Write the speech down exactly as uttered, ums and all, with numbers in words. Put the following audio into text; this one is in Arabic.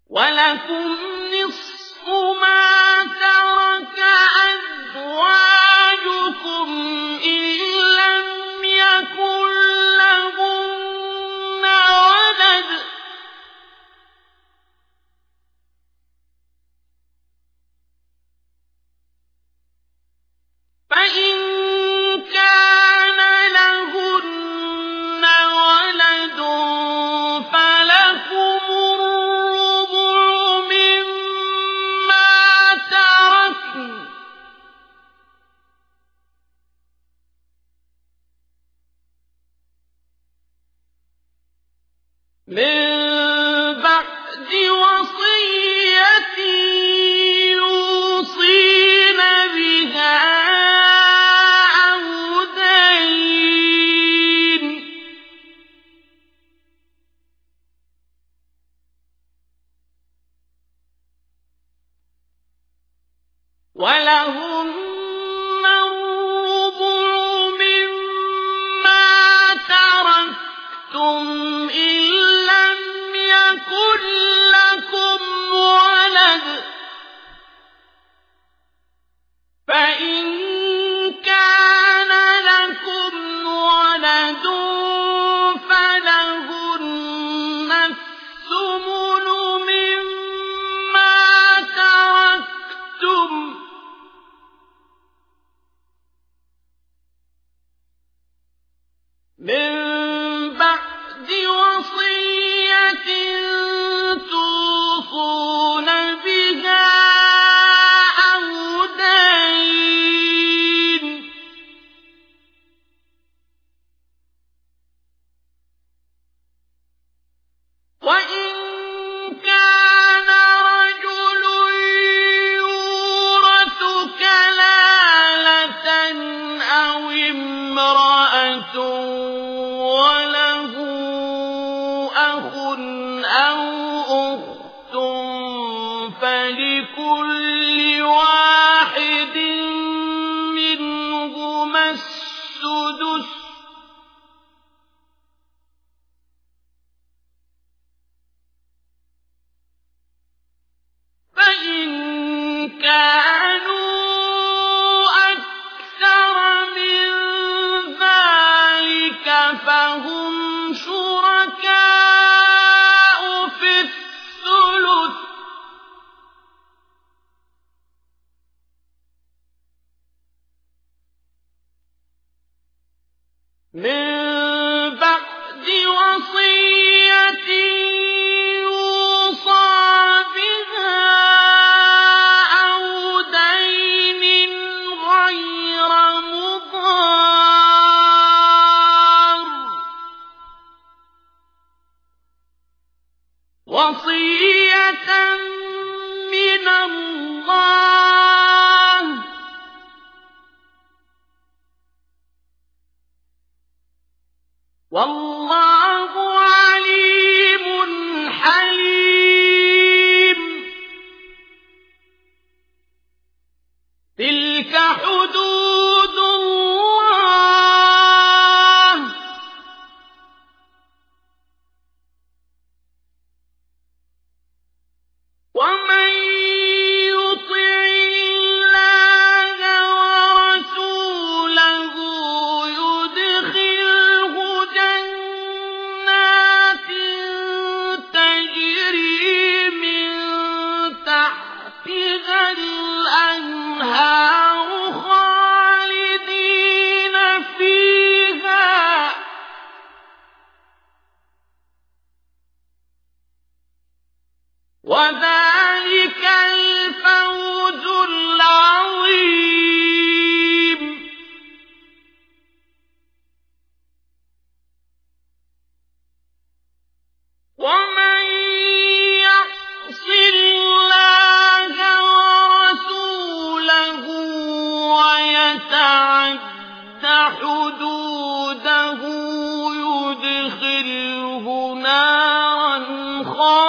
ولكم نصف ما ترك أزواجكم إن لم يكن لهن ولد فإن كان لهن ولد فلكم الربع مما تركن من بعد وصية يوصين بها أو دين ولهن الربع مما تركتم إن لم يكن لكم ولد فإن كان لكم ولد فلهن الثمن مما تركتم من بعد وصية توصون بها أو دين وإن كان رجل يورث كلالة أو امرأة وله أخ أو أخت فلكل واحد منهما السدس فإن كانوا أكثر من ذلك فهم شركاء في الثلث من بعد وصية يوصى بها أو دين غير مضار وصية من الله والله عليم حليم تلك حدود الله ومن يطع الله ورسوله يدخله جنات تجري من تحتها الأنهار خالدين فيها وذلك الفوز العظيم ومن يعص الله ورسوله ويتعد حدوده يدخله نارا خالدين